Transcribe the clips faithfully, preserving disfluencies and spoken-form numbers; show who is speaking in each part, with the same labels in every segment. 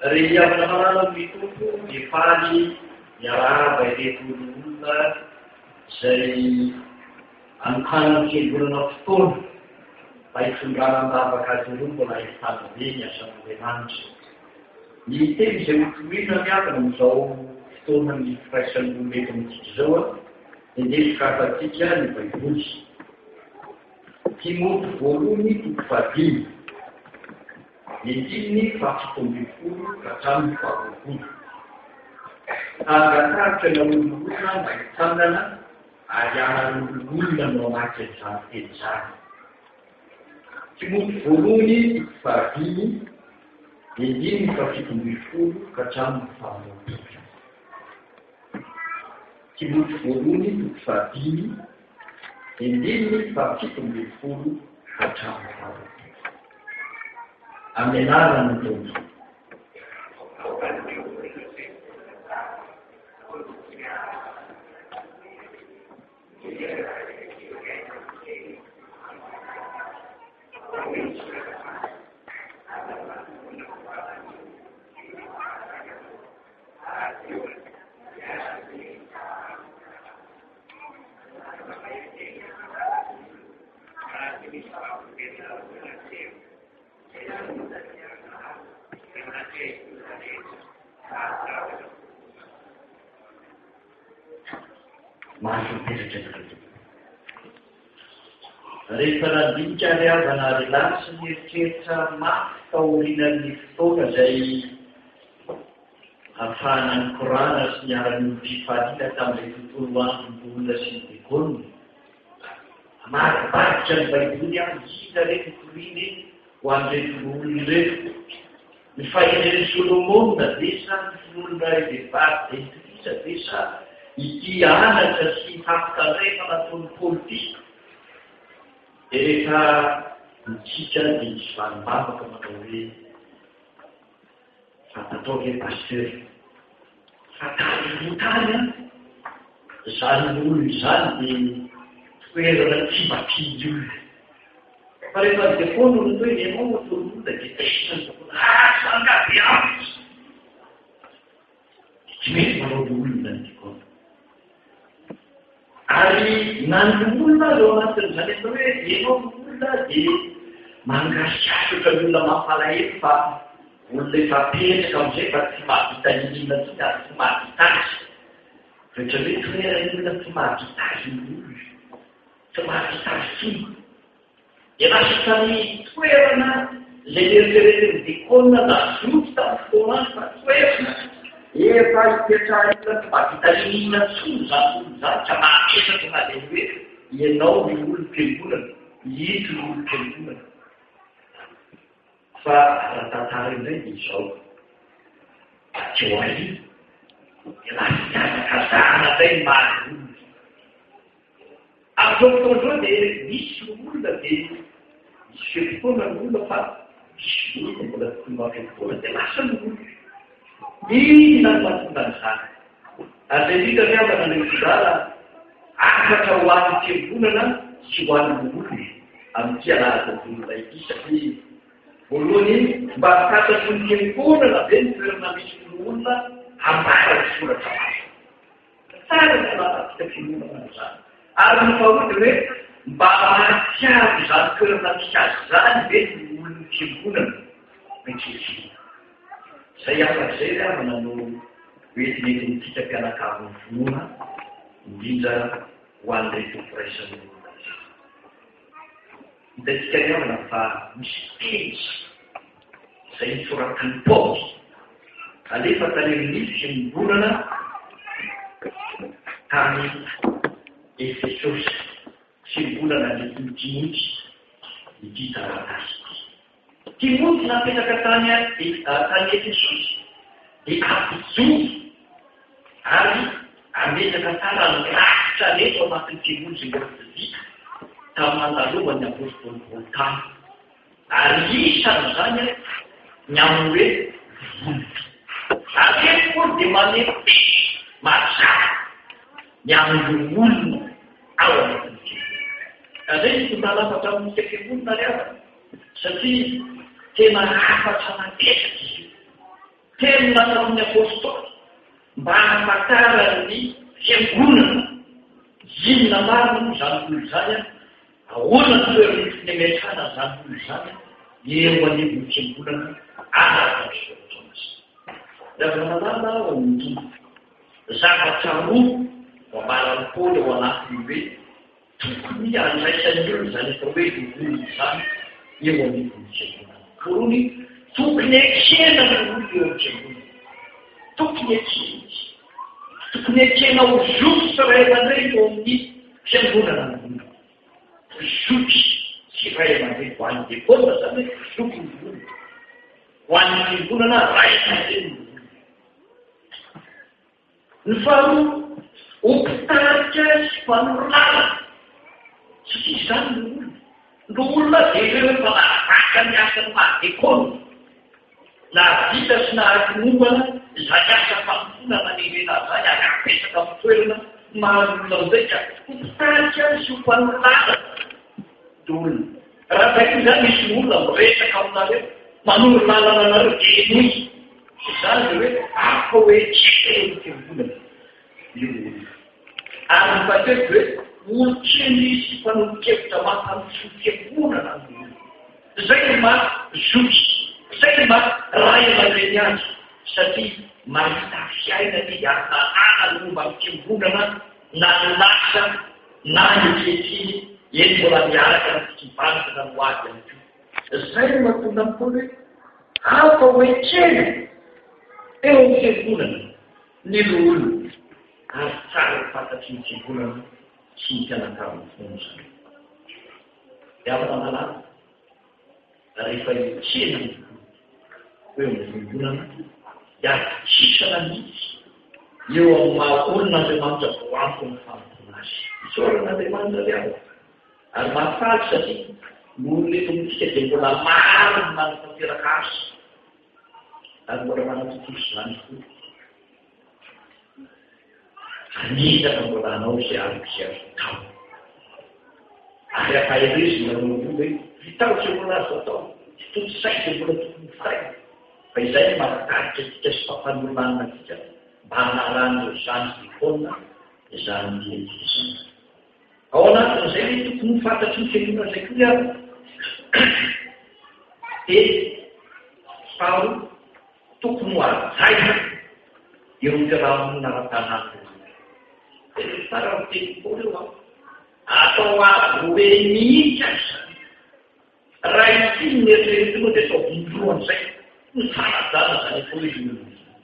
Speaker 1: rehefa manao mitompo mifaly miarahaba ireto olona izay anokanany fiangonana fotoana mba hitondrana andavaka azy ireo mbola hitana be ny asan'Andriamanitra. Ny teny izay hotomina miavana amin'izao fotoana ny firaisan'ny olomety amintsika izao a indesika afatsika ny baiboly. Timoty voalohany toko fahadimy indimy fahafito ambin'ny folo ka hatramin'ny faharoapolo. Tangataritra ny olona mba hitsangana ary ahan'olona no anaty izany teny izany. Timoty voalohany toko fahadimy indimy fahafito ambin'ny folo ka hatramin'ny faharoapolo. Timoty voalohany toko fahadimy indimy fahafito ambin'ny folo ka hatramin'ny faharoapolo. Amin'ny anarany Tompo. Rehefa nandinika ny havana relahy sy mieritreritra mafy taorian'ny fotoana izay ahafahana ny korana sy ny aran'ny fifaliana tamin'ilay tontolo androm-bolona sy ny dekona. Maribaritra ny baiboly amin'ny hita reto koriny ho an'ireto olona ireto. Ny fahenen'ny Solomona desa ny filonona Evebary Beatrisa desa ity anatra sy hafikarefa nataon'ny politika. Dia rehefa mitsika dia misy vanim-bavaka manao hoe fantatao hoe pasteur fataly motany a izany olo izany dia toerana tsy mampindy olona. Fa rehefa defoana olo hoe ianao motorolona dia tesina ny dokona asa angaby amitsy tsy mety manao olona ny dekona. Ary nandolona eo anatin'izany efa hoe ianao olona dia mangasikasatra ny olona mampalahelo fa olona efa petraka amin'izay fa tsy mahavita inona tsony ary tsy mahavita azy. Rehetra hoe toerany olona tsy mahavita azy ny olona tsy mahavita azy tsony. Dia lasa ny toerana izay eritreretin'ny dekona na zoky tamin'ny fotoana azy fa toerana efa hipetrahana tsy mahavita inona tsony zany olo zany tsy mahapetraka na dia hoe ianao ny olom-piangonana hito ny olom-piangonana. Fa raha-tantara indray dia izao teo ahy dia lasa miazakazahana indray ny maro olona. Amin'izao fotoana izao dia misy olona dia misy fiam-potoana ny olona fa misy olona mbola tonga fiam-potoana dia lasa ny olona. Inona ny mahatonga an'izany? Ary izay hita miavana ny fizara afaka ho an'ny fiangonana sy ho an'ny olona amin'ity anaraka-bolona ity satria voalohany mba hatatry ny fiangonana be ny toerana misy olona hambara ny soratra azy. Tsara ny fanapatika fiangonana izany. Ary ny faharoa dia hoe mba mahatiavo izany toerana misy azy izany be ny olon'ny fiangonana metsitsina. Izay afa-izay ry havana no hoentinety nytika mpianakavy ny finoana indrindra ho an'ireto firaisan'ny olona izay. Hitantsika ny havana fa misy teny izay nisoratany Paoly alefa tany amin'ny fiangonana tany Efesosy fiangonana ny Timoty ity taratasy. Timoty napetraka tany tany Efesosy dia ampijoro ary ametraka tsara ny rafitra reto ao anatin'ny fiangonana izay katolika tamin'ny mandalovan'ny apôstôly Paoly tany. Ary isan'izany ny amin'ny hoe voly. Ary eto Paoly dia manety mazava ny amin'ny olona ao anatin'ny fiangonana. Izay ny tonga lafatra amin'nika fiangonana ry havana satria tena hafatra matetika izy io. teny nataon'ny apôstôly mba hamantarany fiangonana zinona marina moa zany olo zany a ahoana toerany finemetrana zany olo zany eo anivony fiangonana araka nysotonas rehefa manana ao amin'ny tompo zavatra roa mambarany paoly ao anatiny hoe tokony andraisan'ny olo zany atao hoe olo zany eo anivony fiangonana korony tokony ekena ny olo eo amin'ny fiangonana tokony ekena izy tokony ekena ho zoky sy ray aman-dreny eo amin'ny fiangonana ny olo zoky sy ray aman-dreny ho an'ny dekona zany hoe zoky ny olo ho an'ny fiangonana ray aman-dreny ny olo ny faharoa opitarika sy fanorolana satria zany ny olo no olona de ireo efa nahavaka ny asany mahdekona na vita sy nahakimombana zany asa famponana nirena zany akapesaka amin'ny toerana mahaolona amizay ka opitarika sy fanorolana de olona raha taio zany misy olona miresaka aminareo manoro lalana anareo de enoy zany hoe afa hoe tsika fiangonana io olo ary nyfateko hoe olo-kely sy mpanolo-kevitra mampanoso fiangonana ny olo zay ma zoky zay ma ray aman-dreny azy satria mahita fiaina ny arina ana momba ny fiangonana na ny lasa na ny ketriny eny mbola miaraka ny fikivanana no avy any ko zay no mahatonga ny paoly hoe hafa hoe kely eo amin'ny fiangonana ny olo ary tsara fantatry ny fiangonana sy ny fianakavin'ny fono zany de afana malala rehefa ekena ny hoe amin'ny fiangonana de akisana mihitsy eo amin'ny maha olon'andriamanitra voanto ny fampona azy isoran'andriamanitra le ao ary mahafaly satria nolona eto mitsika de mbola maro ny manatanteraka azy ary mbola manatotoso zany fo anitaka mbola anao zay arykzy azo tao ary afahirezy nanao hoe vitao tsy mbola azo atao totosay de mbola tokony fay fa izay marakaritra tika sy fampanolonana tika mba hanaran'ireo zany dekona zany diezany ao anatin'izay hoe tokony fantatry ny fiangonana zay koa iaro de fao tokony ho azaina eo ampiarahamonina ara-tanàna tsara miteny paoly eo a atao avo hoe mihitsy azy raha itiny ny eritrereto moa de atao vondroan'izay ny fanajana zany atao hoe olo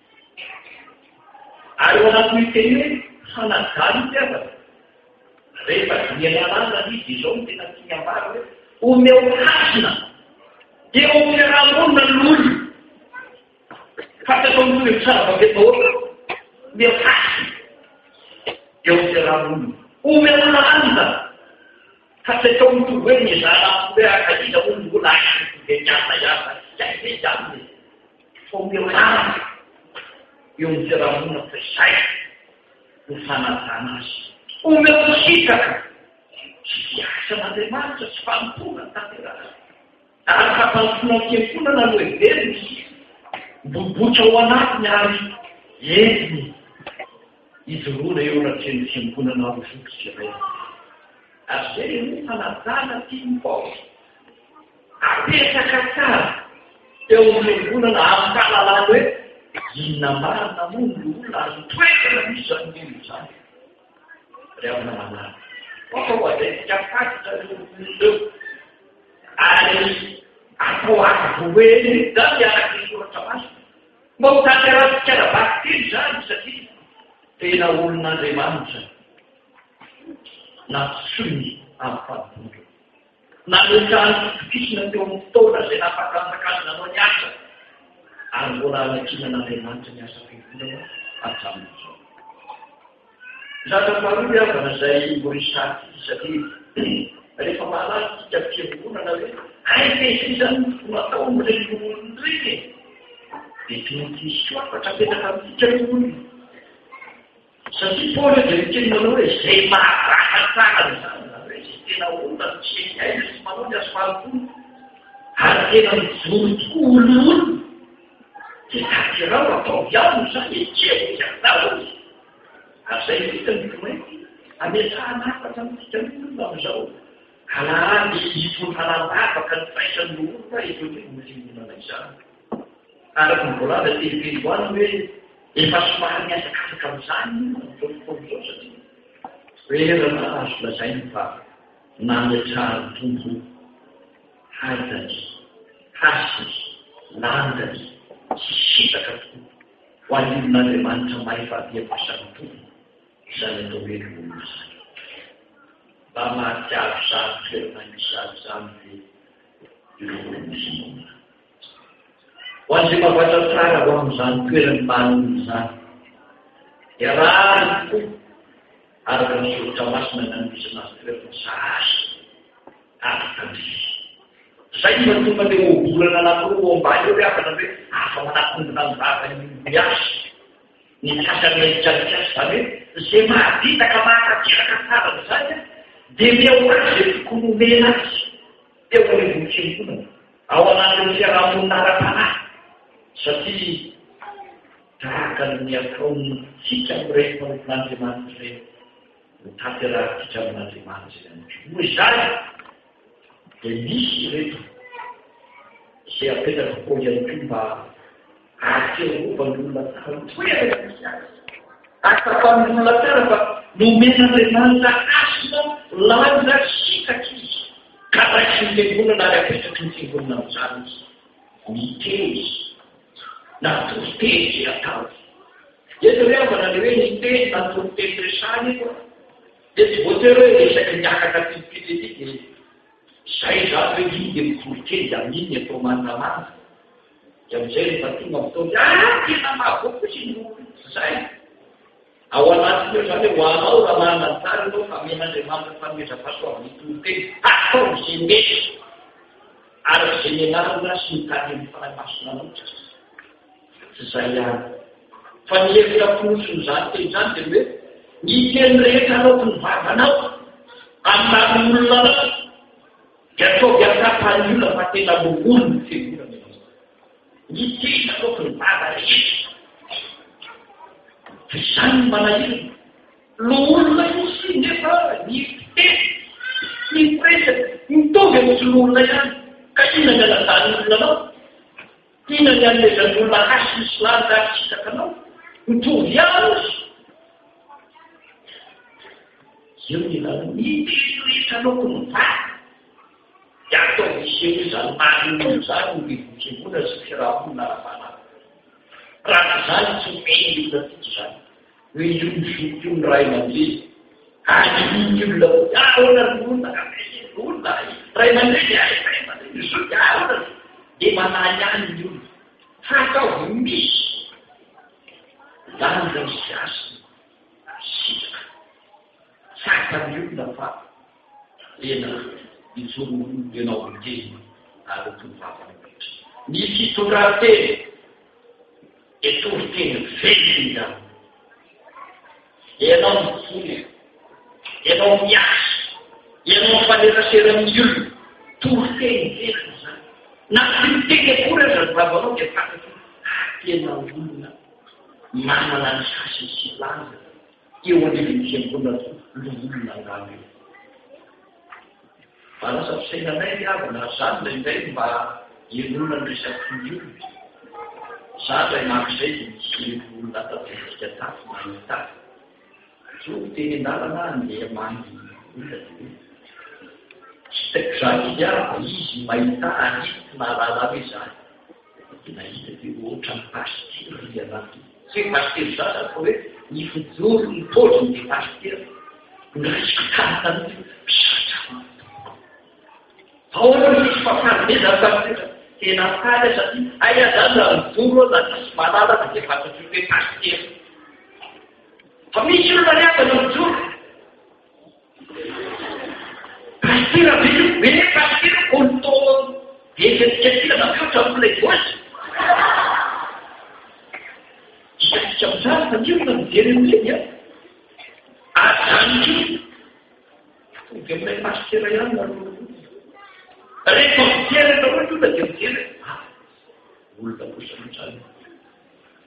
Speaker 1: ary eo anatin'ny teny hoe fanajana tiavana rehefa dinianalana izy izao no tena tiny ambara hoe omeo hasina eo ampiarahamonina n'olo fatatao n'olo eo tsara vavetahora meo hasina eo ampiarahamonina omeo lanja fa tsy atao mitovy hoe ny zana hoe akaiza olo mbola de miasa iasa zay zany fa omeo lanja eo amin'ny fiarahamonina fa zay no fanajana azy omeo sikaka tsy fiasan'andriamanitra sy fampona tanteraka ary fampampona fiangonana no everiny sy bobotra ao anatiny ary entiny izoroana eo anatreny fiangonana rozoky ray ary zay no fanajana tiany paoly apesaka tsara eo amin'ny fiangonana amin'ny fahalalana hoe inona marina moa ny olona azo toerana misy zany olo zany rehavana malala ofa azay tikafakitra eo ary atao avo hoe da miaraky ny soratra masina mba ho tanteraha fikarabaky teny zany satria tena olon'andriamanitra na tsony amin'ny fampona na mekany fitokisina teo amin'ny fotoana zay nafakantakazina anao ny asa ary mbola anakinan'andriamanitra ny asa fiangonana hatramin'izao zatra faharoa avana zay morisaty satria rehefa mahalala tika fiangonana hoe aitesy zany natao am'ireny olony reny de tinotisy afatra apetaka amin'tika olona satria paoly de miteny manao hoe zay maharakasarany zany na hoe zay tena olona tsy aina sy manao ny azo fahampona ary tena mijoro tokoa oloolo dia taterao atao iano zany ekeoiadaozy ary zay vitanyko hoe ametrahanafatra mitsika olona am'izao alahany itontananafaka ny faisany olona itonymolonana izany araky nyvolana telefeliboana hoe efa somary miazakafaka am'izany fotofotoizao satria oerana azo lazainy fa nametrahany tombo haitany hasiny landany sy sitaka tokoa ho any olon'andriamanitra mahay fahafiam-pasany tombo izany atao hoe olona zany mba mahatiavo zany toerana misady zany de iroolonizimona ho an'izay mavatra tsara ho amin'izany toerany manony zany dia raha tokoa araka ny soratra masina nanoisana azy toerana sasy ary tandrisy zay no tonga le obolana anankiroa ambany eo hoe afana hoe afa manakondina ny vavany miasy ny kasany maikiasy zany hoe zay mahaditaka mahakateraka tsarany zany dia miaoazy zay tokony nomena azy teo amin'ny vonintsembonana ao anatin'ny fiarahamonina ara-panahy satria tahaka ny ataontsika mirehefa n'andriamanitra ireny no taterahantsika amin'andriamanitra izany moa izany dia misy reto izay apetraka koa ihany koa mba ahakerovany olona tsara toerana misy azy atafan'ny olona tsara fa nomena andriamanitra asina lanja sitaka izy ka raiky ny tembonana ary apetraky ny tembonana amin'izany izy mitezy na toritezy atao eto hoe avana le hoe nitezy na toritety resany koa dia tsy voatery hoe resaky miakaka tipititika zay zany hoe iny dia mitoritezy amin'iny atao manamana dia am'izay rehefa tonga mitaoty ah tena mahavoako izy no zay ao anatiny eo zany hoe ho anao raha manana ny tsara anao fa men'andriamanitra fanomeza fahasoavana toriteny atao zay mety ary zay nianarana sy mitady amin'ny fanahy masona anao tsy zay ihany fa ny hevitra fonosony zany teny zany dia hoe ny teny rehetra anaoko ny vavanao amin'ny olona anao dia ataovy atapany olona fa tena moolo ny fivolana anao ny teny anaoko ny vava rehetra fa izany manahirana lo olona isy nefa ny fitety ny presaka mitovy amin'isy loolona ihany ka ina ny anazany olona anao ina ny anomezany olona hasy misy lanja sitaka anao mitovy ihany izy eo ny lana ny teny rehetra anaoko ny vava dia atao iseho izany manolo zany mivotsembona sy firahamonina arafana raha zany tsy meny olona tiky zany hoe ionzoky io ny ray aman-dreny anyiny olona aona olona olona ray aman-dreny ay ray aman-dreny zoky aona dia manany any ny olona fatao misy lanja ny siasiny sitaka sakany olona fa tena ijoro ianao miteny ary tovavany rehetra ny fitondrateny etoriteny velony zany ianao mitsony ianao miasy ianao mifanerasera amin'ny olona toriteny velona zany na fiteny akory aza ny vavanao dia fantatro tena olona manana ny sasiny sy lanja eo an'ilentiambona loolona ngano io fa lasa fisainanay avana zany lay ndray mba enona ny resaky ny olona zany lay makizay dia misy olona tatsika tafy mahiny tafy so teny an-dalana andeha mangy olona dia tsy taiko zany izy ava izy mahita anity nahalala hoe zany nahita dia ohatra ny pastery anaty tsy hoe pastery zany atao hoe ny fijoro ny toziny dia pastery nyrasika karatany pisatra ao aloha misy fafarimeza pastery tena faly satria aia zany raha mijoro na tsisy malala fa dia fantatry hoe pastery fa misy olona rehefa no mijoro pastery aveo mene pastery kolto dia eketikatila na fiotra amin'ilay voasy isatsika amin'izany fa ny olona mijery amin'ireny a azany tonga amin'ilay pastery ihany aloha rehefa mijery rehefa ohatra olona dia mijery ah olona kosa mitsany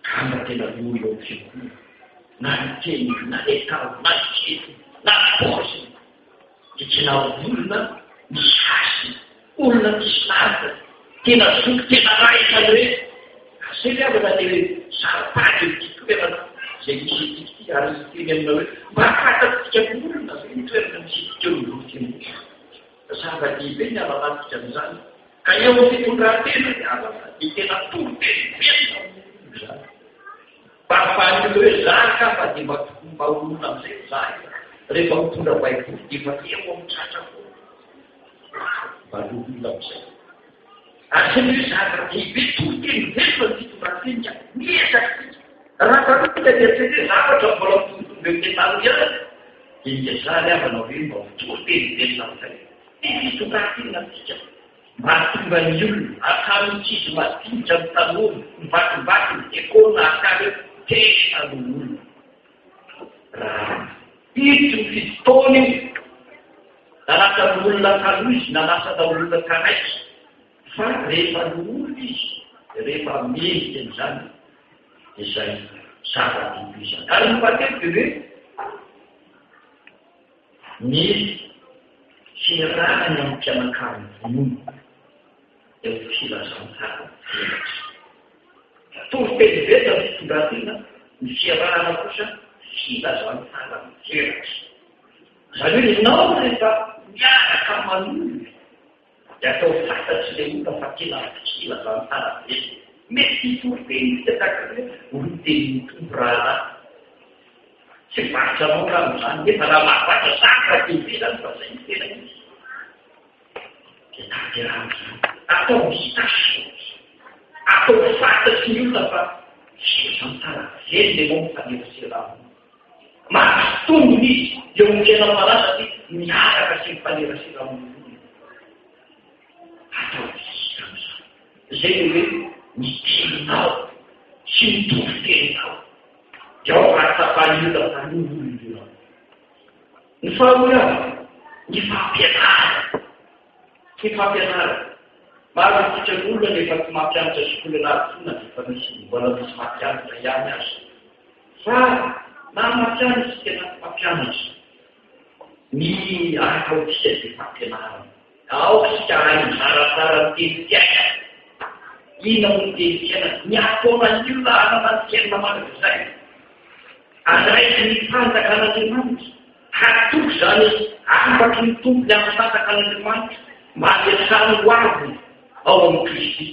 Speaker 1: Kamba tena vory eo fivory. Na ny teny, na ny tao, na ny kety, na ny paosiny. Dia tena olona misasy, olona misy tena zoky, tena raika hoe asely avana le hoe sarapady ity toerana izay misy ity ary teny amina hoe mba fantatsika olona zay ny toerana misy ity eo voky. Zava-dehibe ny alalatika amin'izany. Ka eo amin'ny fitondran-tena ny alana ny tena toro-tena zany. Parapahany hoe zaka mba dia mba olona amin'izay zaka. Rehefa mitondra baiboly dia efa eo amin'ny tratra foana. Mba olona amin'izay. Ary se hoe zava-dehibe toro-tena velona ny fitondran-tena miezaka. Raha tarotika dia tsy hoe zavatra mbola mitondra eo tena ihany. Dia miezany avana hoe mba toro-tena velona amin'izay. Ny fitondran-tena tika. Mahatonga ny olona akamotsisy madinitra ny tanora, ny vakivaky, ny ekona akary tena ny olona. Raha ito ny fitoany io, na lasa ny olona taloha izy, na lasa ny olona kanaiky. Fa rehefa ny olona izy, rehefa mendrika an'izany, izay zava-dehibe izany. Ary ny matetika hoe, misy sy raha ny amin'ny mpianakavy vonono eo filazantsara velatra. Toro-tena velona ny fitondran-tena, ny fiarahana kosa filazantsara velatra. Izany hoe ianao rehefa miaraka manolo dia atao fantatsy ilay olona fa tena filazantsara velona. Mety toro-tena fitataka hoe olo teny mitombo raha tsy varitra anao raha amin'izany nefa raha mahavatra zava-dehibe zany fa izay ny tena izy. Dia tanterahana atao misasy, atao fantatsy ny olona fa filazantsara velona ianao mifanerasera. Mahatongo izy eo amin'ny tena malaza dia miaraka sy mifanerasera amin'ny atao misasy. Izay hoe miteninao sy mitovy-teninao. Dia ao raha-tapany olona taloha olona. Ny faharoa ny fampianarana. Ny fampianarana. Maro antsika olona rehefa tsy mampianatra sekoly arapona dia efa misy mbola misy mampianatra ihany azy. Fa na mampianatra tena mampianatra. Ny ataontsika dia fampianarana. Ao sika hainy zarazara ny teny tiaina. Ina mo teny tiaina ny ataona ny olona hanana ny tiaina mandrakizay. Andraiky ny fantaka an'Andriamanitra. Hatoky izany afaky ny tompony amin'ny fantaka an'Andriamanitra. Mampiasany ho avy ao amin'ny Kristy.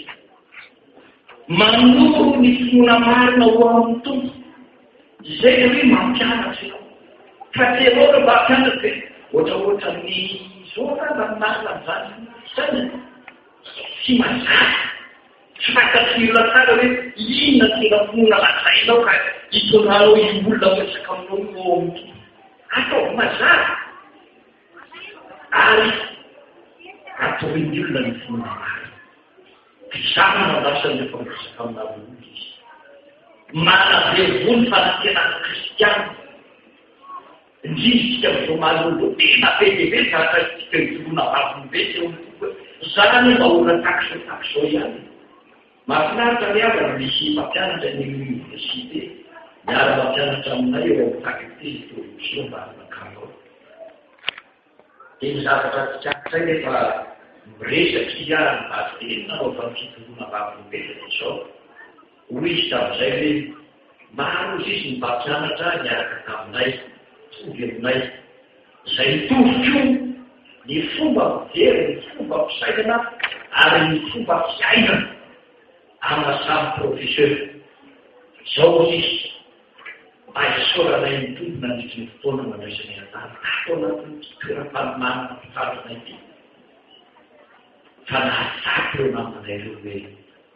Speaker 1: Manoro ny finoana marina ho amin'ny tompo. Izay hoe mampianatra ianao. Ka teanao rehefa mampianatra hoe ohatra ohatra ny zona na marina izany. Izany tsy mazava. Tsy fantatry olona tsara hoe inona tena finoana lazainao ka hitondrano io olona miresaka aminao io ao amin'ny tompo. Atao mazava. Ary atorin'ny olona ny finoana marina. Fizarana lasa rehefa miresaka amin'olona izy. Manavevony fanantenana kristiana. Indrisika amin'izao malolo tena be dia be zaratsika hidoroana vavolobe eo amin'ny tompo. Zany mba olona takisa takizao ihany. Mahafinaritra ny avana misy mampianatra ny université. Miara mampianatra aminay eo amin'ny fakulté teologia mba hanakambao. Dia ny zavatra tsikakitray rehefa miresaka ihany mba tenina ao fa fitoroana vavolobe izao. Hoy izy tamin'izay hoe maro izy ny mpampianatra niaraka taminay, tovy aminay. Izay mitovy koa ny fomba mijery, ny fomba fisainana ary ny fomba fiainana amin'ny samy professeur. Izao izy mba hisoranay ny tompona nitry ny fotoana mandraisany an-tany. Atao anatin'ny toeram-panomanana mpitarana ity. Fa nahasaky ireo namanay ireo hoe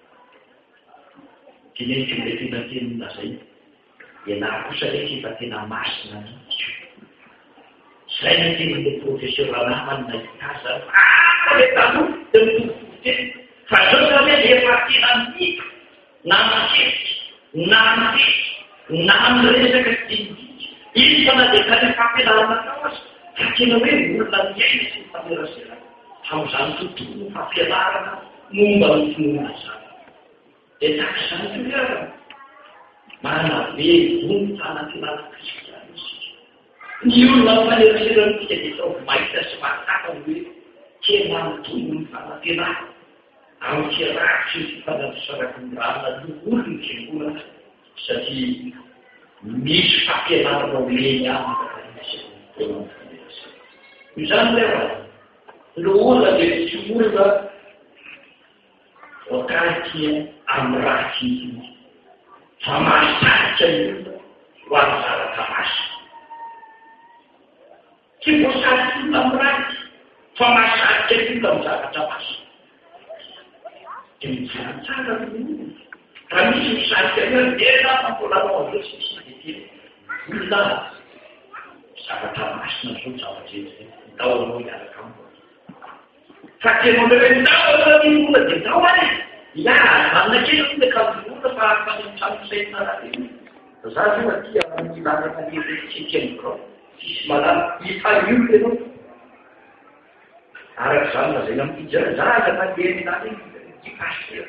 Speaker 1: tinety ilay tena tenina zay. Ianahy kosa rehefa efa tena masina nitro. Izay ny tenan'ilay professeur namany nahitasa. Ah, le taloha dia mitovy teny. Fa zao zany hoe efa tena nitro. Na masety, na miteky, na miresaka dinidika. Izy fa na dia tany fampianarana tao azy. Fa tena hoe olona miaina sy mifanerasera. Amin'izany tontolo fampianarana momba ny finoana izany. Dia tahaka izany toerana. Mana be vonintsana tena kristiana isika. Ny olona maneritrerantsika dia tao mahita sy mahakaka hoe tena mitombo ny fanantenana amin'ny fiarahatry ny fifanatosaraka ny rana loolo ny fiangonana satria misy fampianarana oleny aminy izany lefa no olona dia tsy olona voakaty amin'ny ratsy fa mahasarika ny olona ho amin'ny zavatra masy. Tsy voasarika ny olona amin'ny ratsy fa mahasarika ny olona amin'ny zavatra masy. Dia mijanontsara ny olona. Raha misy misarika ny olona dia na mbolanao amin'izao tsy misy nanetely. Olona zavatra masina zao zavatra izay ndao anao hiaraka amiko. Fa tena hoe ndao anao ny olona dia ndao any. Ya, manana kely olona ka volona fa fanimtranosaina raha iny. Za zao aty amin'ny lalaka ny septième grade. Sisy malala hifahiolo ianao. Araka izany lazaina amin'ny fijery za aza mandeha minany ty pasteur.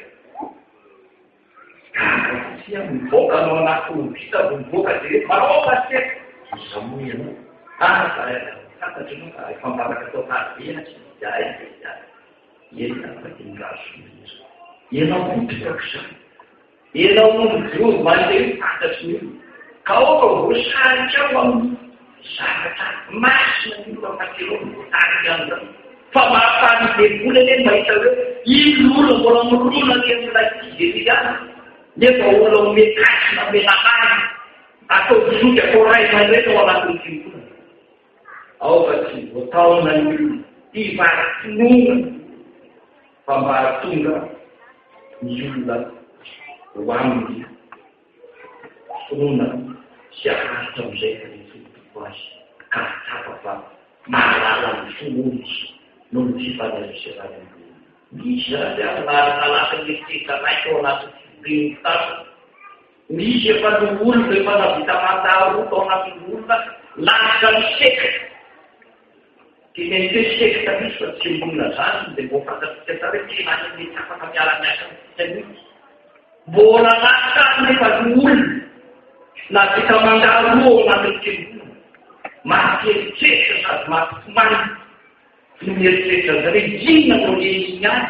Speaker 1: Ka mivoaka anao anaty vita mivoaka dia manao pasteur. Iza moa ianao. Ah, fantatry ianao ka efa mbaraka atao taribena tsy diay diay. Eny afaka ingaso. Ianao mipetraka izany. Ianao mondrovo mandeha fantatry ny olona. Ka ao voasarika ao amin'ny zavatra masina ny olona fahakelao voatarika amin'izany. Fa mahafany devolana eny mahita hoe iny olona mbola mirona ny amin'ilay fizeriana. Nefa olona mekasina menahany atao zoky atao ray aman-dreny ao anatin'ny fiangonana. Ao fa tsy voataona ny olona hivarotonona fa mba tonga ny olona ho aminy fonona sy aharitra amin'izay fa ny fotoko azy ka tapa fa mahalala ny fonony no ny fifanaraserana ny olona. Misy zany amin'n'araka mieritreritra raiky ao anatin'ny firenitasa. Misy efa ny olona efa navita mandaroto ao anatin'ny olona lasitra ny sekta. Tinente sekta misy fa tsy olona zany dia mbo fantatsika tsara hoe tena ny afaka miara-miasa amintsika mihitsy. Mbola lasitra nefa ny olona na vita mandaro ao anatin'ny fiangonana. Mampieritretra sady mampifomany ny mieritreritra zany inona no leniny any.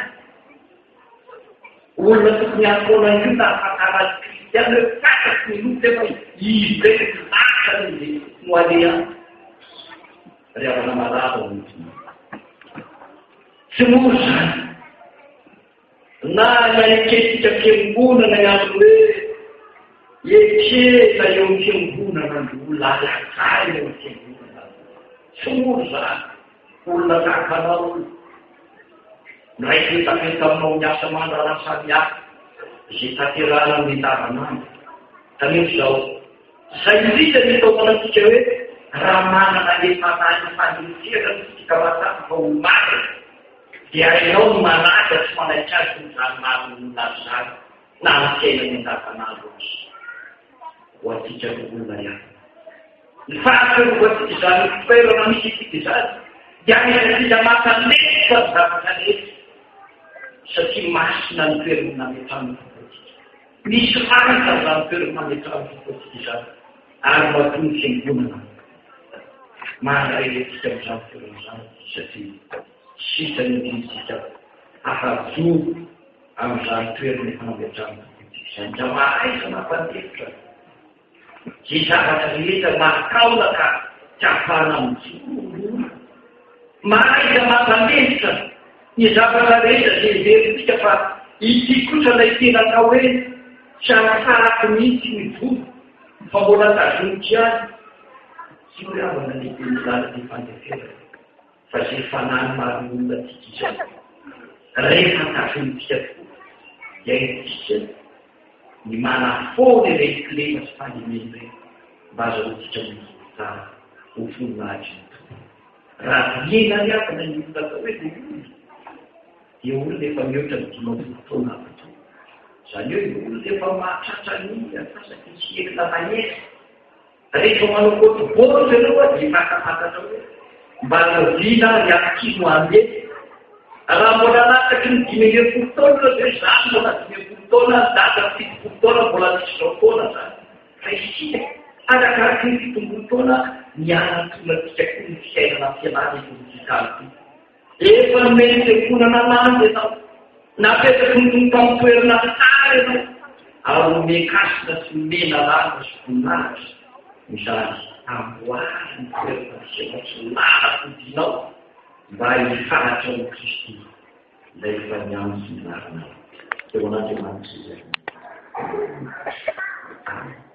Speaker 1: Olona tokony ankona io na afatarany kristiana hoe fantatsy ny loka efa hivery lasa ny no alea rehavana malava ny tsy moa zany na naiketika fiangonana ny amin'ny hoe ekena eo amin'ny fiangonana ny olona alatsara eo amin'ny fiangonana. Tsy moa zany olona takanao nraiky tafeta aminao miasa mandrarany samy hafa izay tanterana amin'ny tavanandro. Taneho zao zay indrindra ny ataovana antsika hoe raha manana efanany fandinisirana tsika matafy fa ho mary dia hainao no manaka tsy manaitra azy ny zany marolona zany na amitsena ny andavanandro azy ho atsika olona ihany. Ny fahaferovatsika izany toerana misy itika izany dia anisika makanety fa zavatra rehetra satria masina ny toerana metrano fofotsika. Misy faraka zany toerana metrano fofotsika izany ary maton'ny fiangonana maharehetrika amin'izany toerana izany satria sisa ny andinisika ahazoa amin'izany toerana efa nametrano fofotsika izany. Dra mahaiza mampandefitra zay zavatra rehetra mahakaona ka tsy ahafahana amin'izony. Mahaiza mampandefitra ny zavatra rehetra zay veritsika fa ity kosa ilay tena atao hoe tsy ahafahako mihitsy ny vola fa mbola tazonitsy azy. Tsy hoe avana lehibe ny lalana ny fandeferana fa zay fanany maro olona tika izay rehefa tazonitsika tokoa dia itsika ny manafony rehiklena sy fandimeny reny mba azahotsika mitsara ho voninahitry ny tokoa. Raha viena ny avana ny olona atao hoe dia olona dia olona efa mihoatra ny dimampolo taona avy. Izany hoe olona efa mahatratra ny afasaky sy ekina manery. Rehefa manao kotobory ianao a dia fatafantatra hoe mba naviana ry akino ame. Raha mbola anatraky ny dimy ambin'ny folo taona dia zany mbola dimy ambin'ny folo taona data fitopolo taona mbola misy zao taona zany. fa isika arakaraka ny fitombotoana miara-tolatika koa ny fiainana fianany politikaliky. Efa nomeny fiangonana landy ianao, napetraky ny mpamitoerana tsara ianao, ary omekasina sy mena lava sy voninahitra izany amboary ny toerana fiainao sy lala kodinao mba hifaratra ao Kristy ilay efa miandro sy milarinao. Eo an'Andriamanitra izay. Amen.